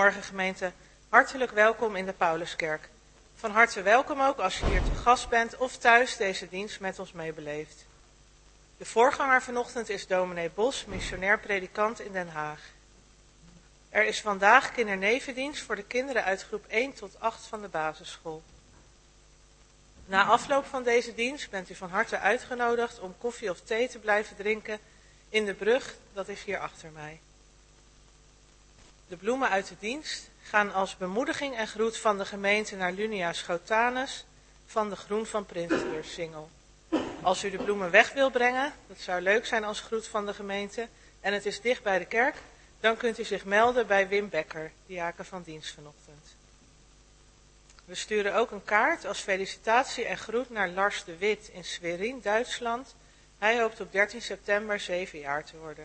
Goedemorgen gemeente, hartelijk welkom in de Pauluskerk. Van harte welkom ook als je hier te gast bent of thuis deze dienst met ons meebeleeft. De voorganger vanochtend is dominee Bos, missionair predikant in Den Haag. Er is vandaag kindernevendienst voor de kinderen uit groep 1 tot 8 van de basisschool. Na afloop van deze dienst bent u van harte uitgenodigd om koffie of thee te blijven drinken in de brug, dat is hier achter mij. De bloemen uit de dienst gaan als bemoediging en groet van de gemeente naar Lunia Schotanus van de Groen van Prinsenhurst-singel. Als u de bloemen weg wil brengen, dat zou leuk zijn als groet van de gemeente, en het is dicht bij de kerk, dan kunt u zich melden bij Wim Becker, diaken van dienst vanochtend. We sturen ook een kaart als felicitatie en groet naar Lars de Wit in Schwerin, Duitsland. Hij hoopt op 13 september 7 jaar te worden.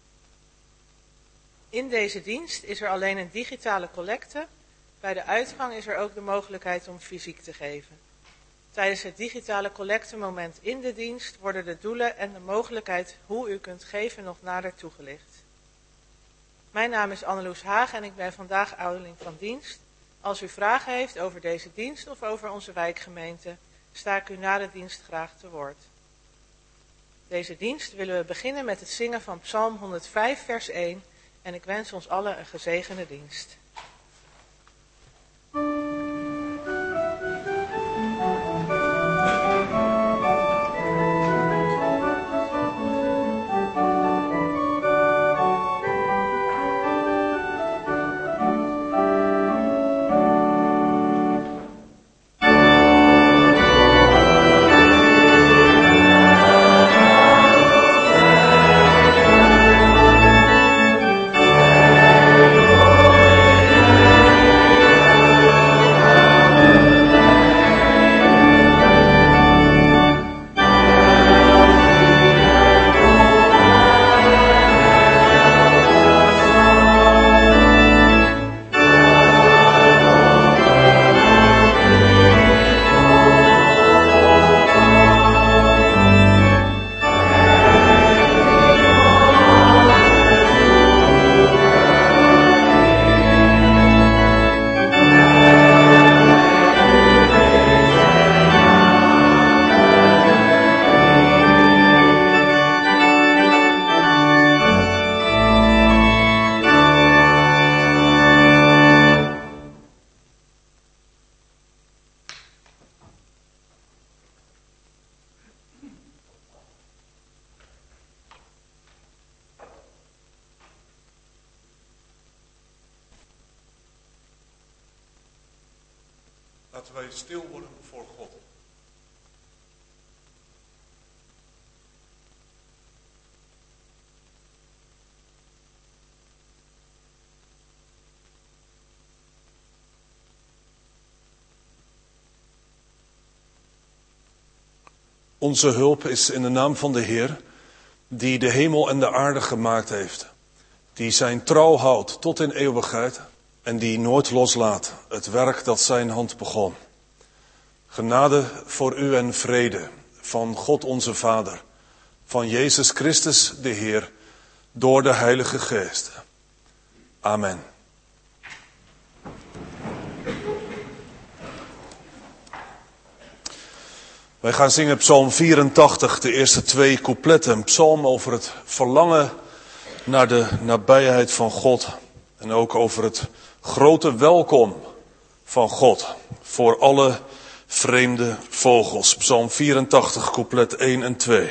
In deze dienst is er alleen een digitale collecte. Bij de uitgang is er ook de mogelijkheid om fysiek te geven. Tijdens het digitale collectemoment in de dienst worden de doelen en de mogelijkheid hoe u kunt geven nog nader toegelicht. Mijn naam is Anneloes Haag en ik ben vandaag ouderling van dienst. Als u vragen heeft over deze dienst of over onze wijkgemeente, sta ik u na de dienst graag te woord. Deze dienst willen we beginnen met het zingen van Psalm 105 vers 1 en ik wens ons allen een gezegende dienst. Laten wij stil worden voor God. Onze hulp is in de naam van de Heer, die de hemel en de aarde gemaakt heeft, die zijn trouw houdt tot in eeuwigheid en die nooit loslaat het werk dat zijn hand begon. Genade voor u en vrede van God onze Vader, van Jezus Christus de Heer, door de Heilige Geest. Amen. Wij gaan zingen Psalm 84, de eerste 2 coupletten. Een psalm over het verlangen naar de nabijheid van God. En ook over het grote welkom van God voor alle vreemde vogels. Psalm 84, couplet 1 en 2.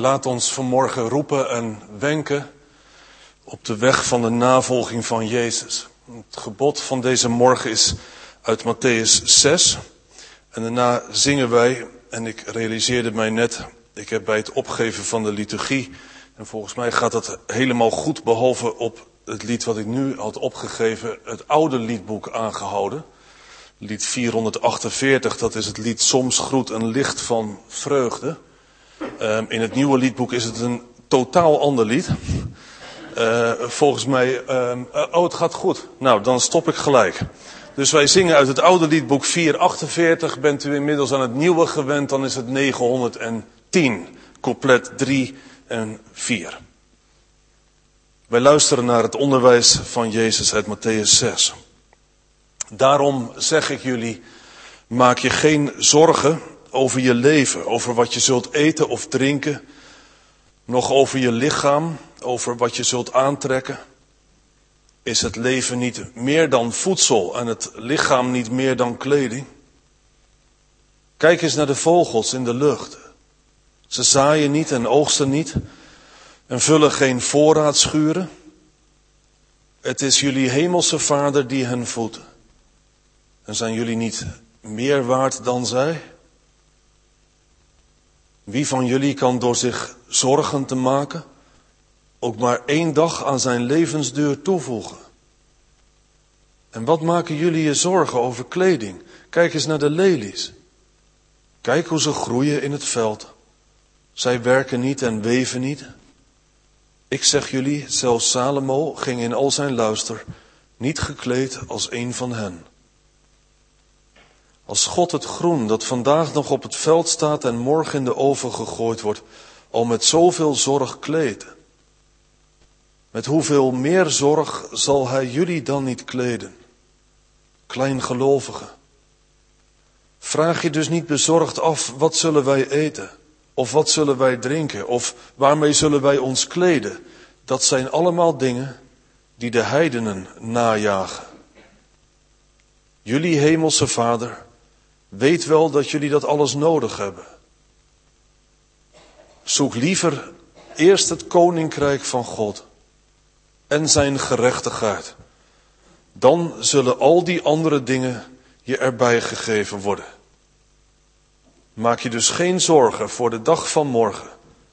laat ons vanmorgen roepen en wenken op de weg van de navolging van Jezus. Het gebod van deze morgen is uit Mattheüs 6. En daarna zingen wij, en ik realiseerde mij net, ik heb bij het opgeven van de liturgie, en volgens mij gaat het helemaal goed, behalve op het lied wat ik nu had opgegeven, het oude liedboek aangehouden. Lied 448, dat is het lied Soms groet een licht van vreugde. In het nieuwe liedboek is het een totaal ander lied. Volgens mij, het gaat goed. Nou, dan stop ik gelijk. Dus wij zingen uit het oude liedboek 448. Bent u inmiddels aan het nieuwe gewend, dan is het 910. Couplet 3 en 4. Wij luisteren naar het onderwijs van Jezus uit Mattheüs 6. Daarom zeg ik jullie, maak je geen zorgen over je leven, over wat je zult eten of drinken, nog over je lichaam, over wat je zult aantrekken. Is het leven niet meer dan voedsel en het lichaam niet meer dan kleding? Kijk eens naar de vogels in de lucht. Ze zaaien niet en oogsten niet en vullen geen voorraadschuren. Het is jullie hemelse Vader die hen voedt. En zijn jullie niet meer waard dan zij? Wie van jullie kan door zich zorgen te maken ook maar 1 dag aan zijn levensduur toevoegen? En wat maken jullie je zorgen over kleding? Kijk eens naar de lelies. Kijk hoe ze groeien in het veld. Zij werken niet en weven niet. Ik zeg jullie, zelfs Salomo ging in al zijn luister niet gekleed als een van hen. Als God het groen dat vandaag nog op het veld staat en morgen in de oven gegooid wordt, al met zoveel zorg kleedt, met hoeveel meer zorg zal hij jullie dan niet kleden? Kleingelovigen. Vraag je dus niet bezorgd af, wat zullen wij eten? Of wat zullen wij drinken? Of waarmee zullen wij ons kleden? Dat zijn allemaal dingen die de heidenen najagen. Jullie hemelse Vader weet wel dat jullie dat alles nodig hebben. Zoek liever eerst het koninkrijk van God en zijn gerechtigheid. Dan zullen al die andere dingen je erbij gegeven worden. Maak je dus geen zorgen voor de dag van morgen.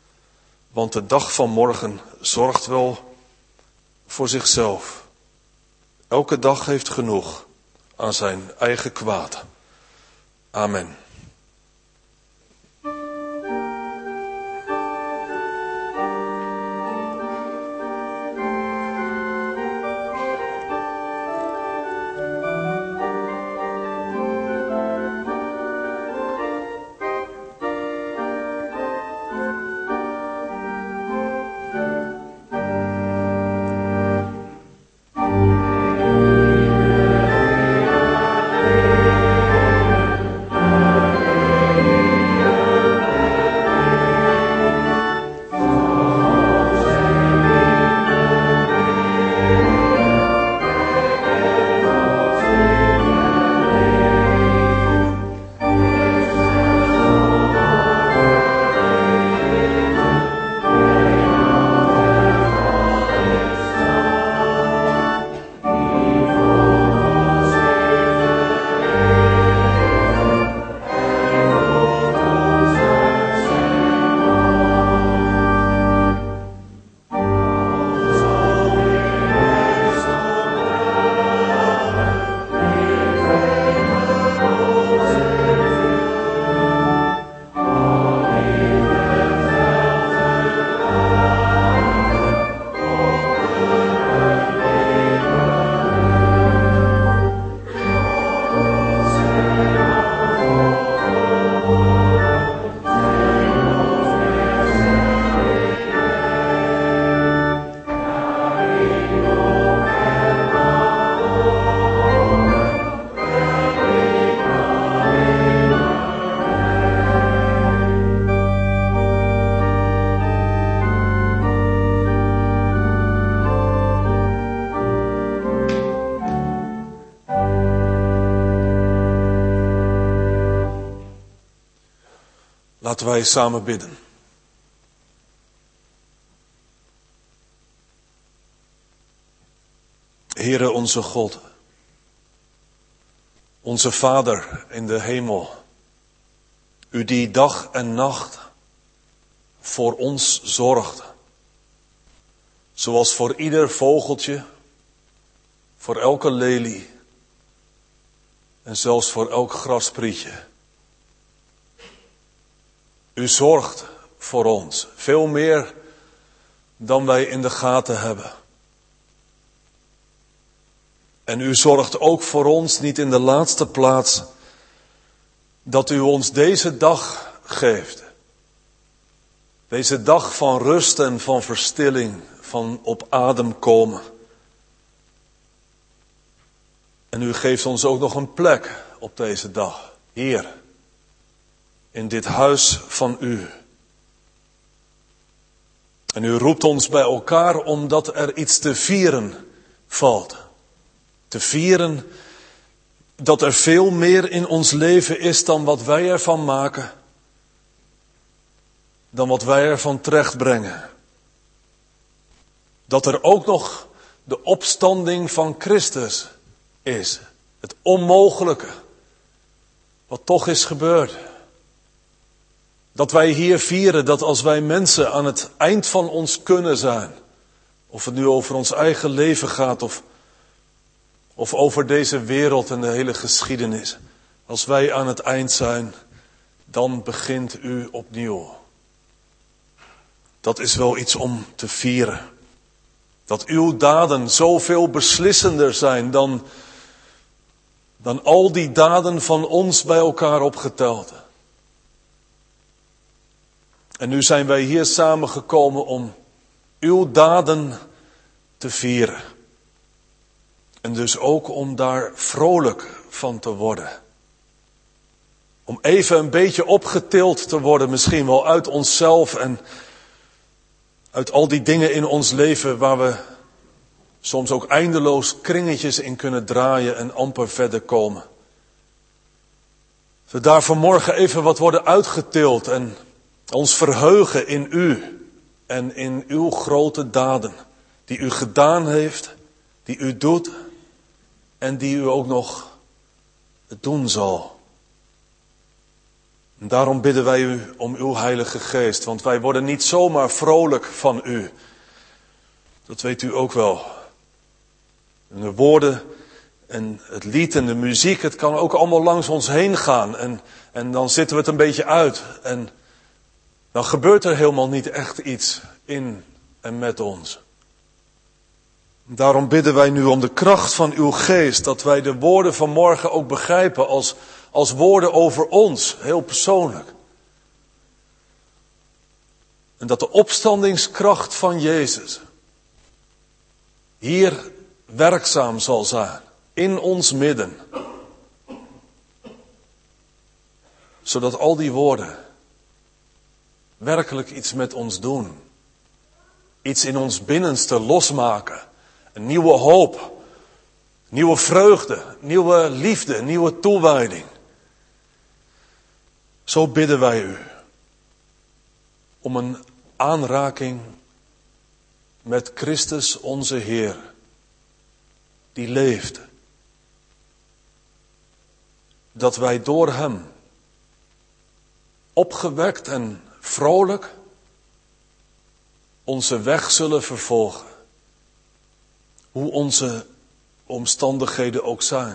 Want de dag van morgen zorgt wel voor zichzelf. Elke dag heeft genoeg aan zijn eigen kwaad. Amen. Laten wij samen bidden. Heere onze God, onze Vader in de hemel, u die dag en nacht voor ons zorgt, zoals voor ieder vogeltje, voor elke lelie en zelfs voor elk grasprietje. U zorgt voor ons, veel meer dan wij in de gaten hebben. En u zorgt ook voor ons, niet in de laatste plaats, dat u ons deze dag geeft. Deze dag van rust en van verstilling, van op adem komen. En u geeft ons ook nog een plek op deze dag, hier, in dit huis van u. En u roept ons bij elkaar omdat er iets te vieren valt. Te vieren dat er veel meer in ons leven is dan wat wij ervan maken. Dan wat wij ervan terechtbrengen. Dat er ook nog de opstanding van Christus is. Het onmogelijke. Wat toch is gebeurd. Dat wij hier vieren dat als wij mensen aan het eind van ons kunnen zijn. Of het nu over ons eigen leven gaat of over deze wereld en de hele geschiedenis. Als wij aan het eind zijn, dan begint u opnieuw. Dat is wel iets om te vieren. Dat uw daden zoveel beslissender zijn dan al die daden van ons bij elkaar opgeteld. En nu zijn wij hier samengekomen om uw daden te vieren. En dus ook om daar vrolijk van te worden. Om even een beetje opgetild te worden, misschien wel uit onszelf en uit al die dingen in ons leven waar we soms ook eindeloos kringetjes in kunnen draaien en amper verder komen. Dat we daar vanmorgen even wat worden uitgetild en ons verheugen in u en in uw grote daden die u gedaan heeft, die u doet en die u ook nog doen zal. En daarom bidden wij u om uw Heilige Geest, want wij worden niet zomaar vrolijk van u. Dat weet u ook wel. En de woorden en het lied en de muziek, het kan ook allemaal langs ons heen gaan. En dan zitten we het een beetje uit. En dan gebeurt er helemaal niet echt iets in en met ons. Daarom bidden wij nu om de kracht van uw geest, dat wij de woorden van morgen ook begrijpen als woorden over ons, heel persoonlijk. En dat de opstandingskracht van Jezus hier werkzaam zal zijn, in ons midden. Zodat al die woorden werkelijk iets met ons doen. Iets in ons binnenste losmaken. Een nieuwe hoop, nieuwe vreugde, nieuwe liefde, nieuwe toewijding. Zo bidden wij u om een aanraking met Christus onze Heer, die leeft. Dat wij door Hem opgewekt en vrolijk onze weg zullen vervolgen. Hoe onze omstandigheden ook zijn.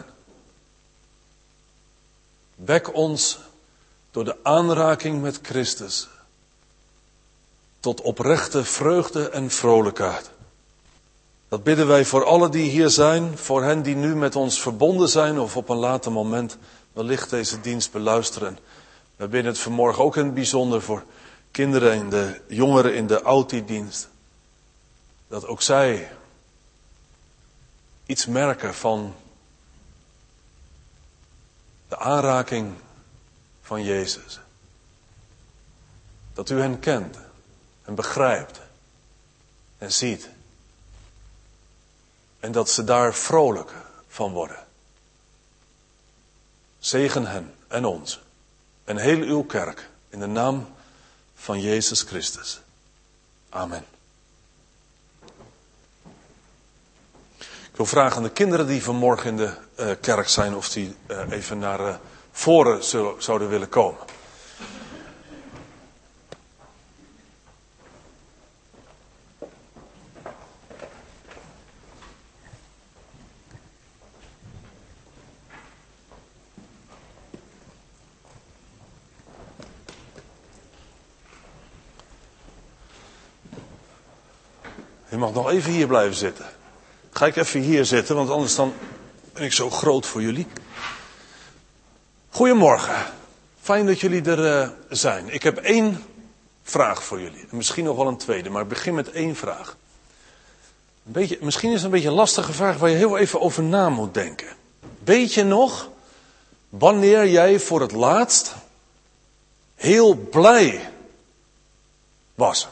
Wek ons door de aanraking met Christus tot oprechte vreugde en vrolijkheid. Dat bidden wij voor allen die hier zijn, voor hen die nu met ons verbonden zijn of op een later moment wellicht deze dienst beluisteren. We bidden het vanmorgen ook in het bijzonder voor kinderen en de jongeren in de Auti-dienst. Dat ook zij iets merken van de aanraking van Jezus. Dat u hen kent en begrijpt en ziet. En dat ze daar vrolijk van worden. Zegen hen en ons en heel uw kerk in de naam van Jezus Christus. Amen. Ik wil vragen aan de kinderen die vanmorgen in de kerk zijn of die even naar voren zouden willen komen. Je mag nog even hier blijven zitten. Ga ik even hier zitten, want anders dan ben ik zo groot voor jullie. Goedemorgen. Fijn dat jullie er zijn. Ik heb 1 vraag voor jullie. Misschien nog wel een tweede, maar ik begin met 1 vraag. Misschien is het een beetje een lastige vraag waar je heel even over na moet denken. Weet je nog wanneer jij voor het laatst heel blij was?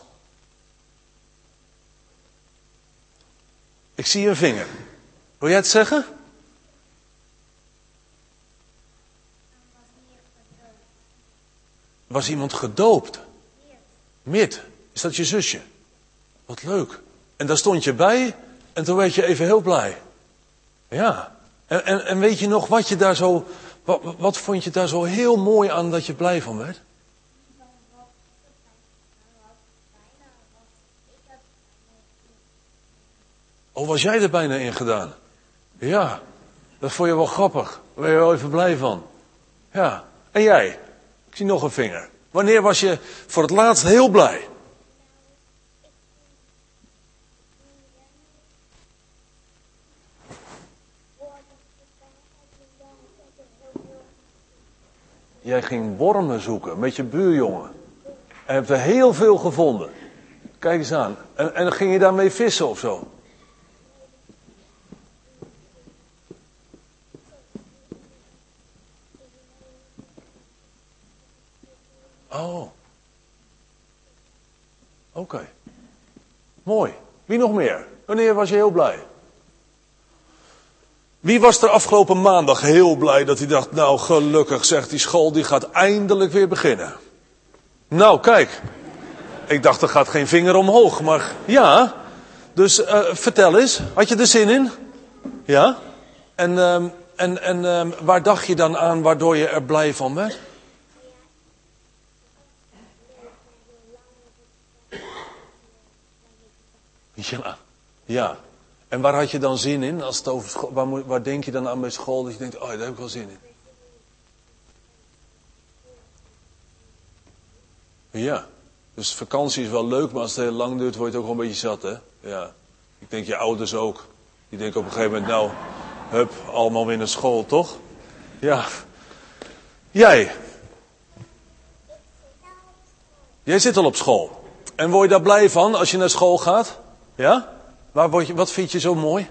Ik zie een vinger. Wil jij het zeggen? Was iemand gedoopt? Mit. Is dat je zusje? Wat leuk. En daar stond je bij en toen werd je even heel blij. Ja. En weet je nog wat je daar zo... Wat vond je daar zo heel mooi aan dat je blij van werd? Oh, was jij er bijna in gedaan? Ja, dat vond je wel grappig. Daar ben je wel even blij van. Ja, en jij? Ik zie nog een vinger. Wanneer was je voor het laatst heel blij? Jij ging wormen zoeken met je buurjongen. En hebt er heel veel gevonden. Kijk eens aan. En dan ging je daarmee vissen of zo? Oh. Oké. Mooi. Wie nog meer? Wanneer was je heel blij? Wie was er afgelopen maandag heel blij dat hij dacht, nou gelukkig zegt die school die gaat eindelijk weer beginnen. Nou kijk, ik dacht er gaat geen vinger omhoog, maar ja. Dus vertel eens, had je er zin in? Ja? En waar dacht je dan aan waardoor je er blij van werd? Ja. En waar had je dan zin in? Als het over school, waar denk je dan aan bij school dat je denkt, oh daar heb ik wel zin in? Ja, dus vakantie is wel leuk, maar als het heel lang duurt word je het ook wel een beetje zat, hè? Ja, ik denk je ouders ook. Die denken op een gegeven moment, nou, hup, allemaal weer naar school, toch? Ja. Jij zit al op school. En word je daar blij van als je naar school gaat? Ja? Wat vind je zo mooi?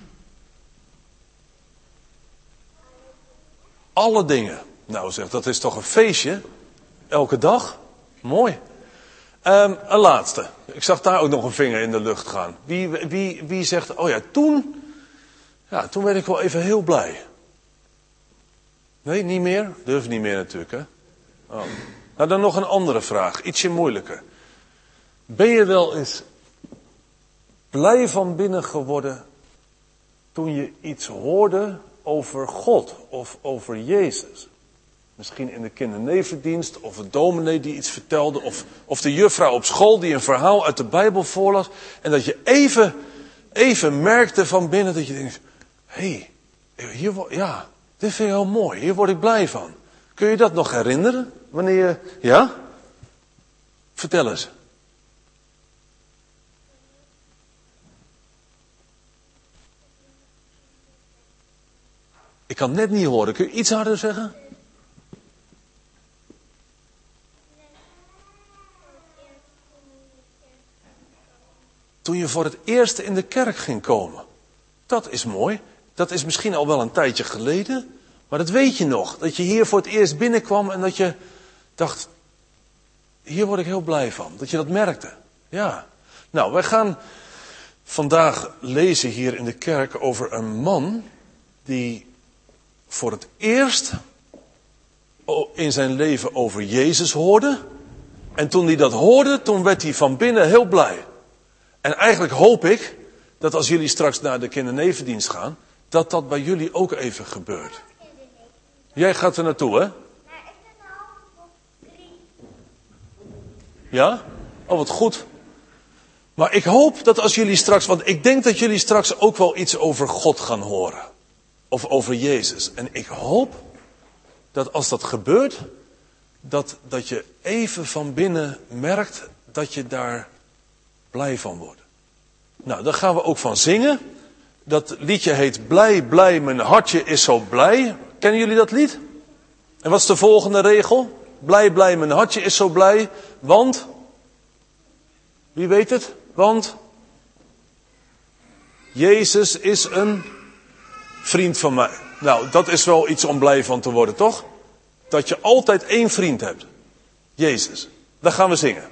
Alle dingen. Nou zeg, dat is toch een feestje? Elke dag? Mooi. Een laatste. Ik zag daar ook nog een vinger in de lucht gaan. Wie zegt, oh ja, toen werd ik wel even heel blij. Nee, niet meer? Durf niet meer natuurlijk, hè? Oh. Nou, dan nog een andere vraag. Ietsje moeilijker. Ben je wel eens blij van binnen geworden toen je iets hoorde over God of over Jezus? Misschien in de kindernevendienst of een dominee die iets vertelde of de juffrouw op school die een verhaal uit de Bijbel voorlas. En dat je even merkte van binnen dat je denkt, hé, dit vind ik heel mooi, hier word ik blij van. Kun je dat nog herinneren? Wanneer je, ja? Vertel eens. Ik kan het net niet horen. Kun je iets harder zeggen? Toen je voor het eerst in de kerk ging komen. Dat is mooi. Dat is misschien al wel een tijdje geleden. Maar dat weet je nog. Dat je hier voor het eerst binnenkwam en dat je dacht, hier word ik heel blij van. Dat je dat merkte. Ja. Nou, wij gaan vandaag lezen hier in de kerk over een man die voor het eerst in zijn leven over Jezus hoorde. En toen hij dat hoorde, toen werd hij van binnen heel blij. En eigenlijk hoop ik dat als jullie straks naar de kindernevendienst gaan, dat dat bij jullie ook even gebeurt. Jij gaat er naartoe, hè? Ja? Oh, wat goed. Maar ik hoop dat als jullie straks, want ik denk dat jullie straks ook wel iets over God gaan horen. Of over Jezus. En ik hoop dat als dat gebeurt, dat je even van binnen merkt dat je daar blij van wordt. Nou, daar gaan we ook van zingen. Dat liedje heet Blij, blij, mijn hartje is zo blij. Kennen jullie dat lied? En wat is de volgende regel? Blij, blij, mijn hartje is zo blij. Want, wie weet het? Want Jezus is een vriend van mij. Nou, dat is wel iets om blij van te worden, toch? Dat je altijd één vriend hebt. Jezus. Daar gaan we zingen.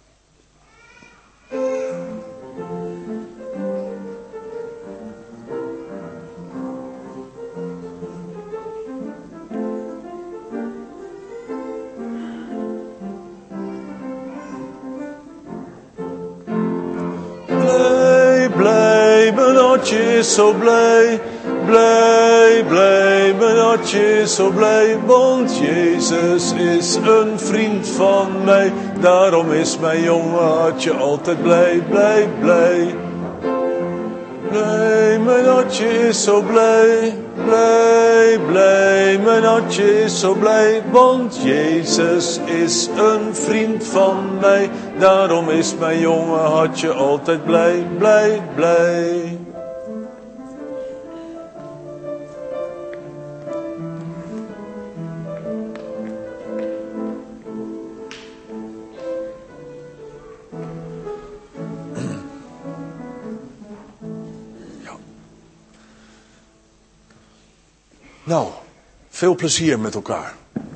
Blij, blij, mijn hartje is zo blij. Blij, blij, mijn hartje is zo blij, want Jezus is een vriend van mij. Daarom is mijn jonge hartje altijd blij, blij, blij. Blij, mijn hartje is zo blij. Blij, blij, mijn hartje is zo blij, want Jezus is een vriend van mij. Daarom is mijn jonge hartje altijd blij, blij, blij. Nou, veel plezier met elkaar.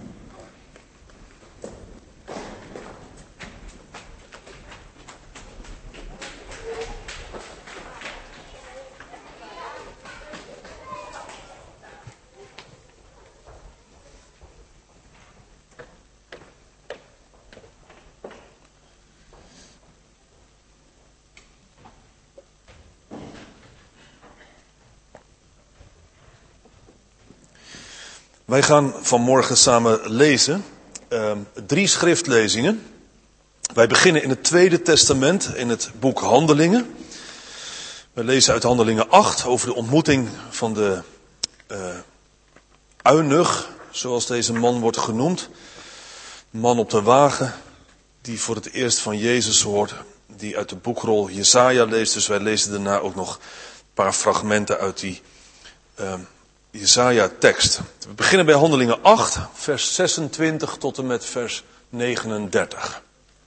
Wij gaan vanmorgen samen lezen, 3 schriftlezingen. Wij beginnen in het Tweede Testament, in het boek Handelingen. We lezen uit Handelingen 8 over de ontmoeting van de eunuch, zoals deze man wordt genoemd. Man op de wagen, die voor het eerst van Jezus hoort, die uit de boekrol Jesaja leest. Dus wij lezen daarna ook nog een paar fragmenten uit die Jesaja-tekst. We beginnen bij Handelingen 8, vers 26 tot en met vers 39.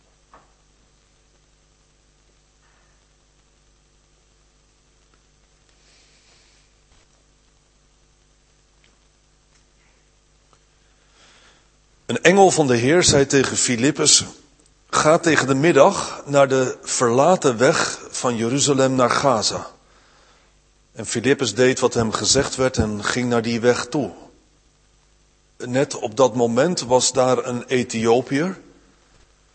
Een engel van de Heer zei tegen Filippus: ga tegen de middag naar de verlaten weg van Jeruzalem naar Gaza. En Filippus deed wat hem gezegd werd en ging naar die weg toe. Net op dat moment was daar een Ethiopiër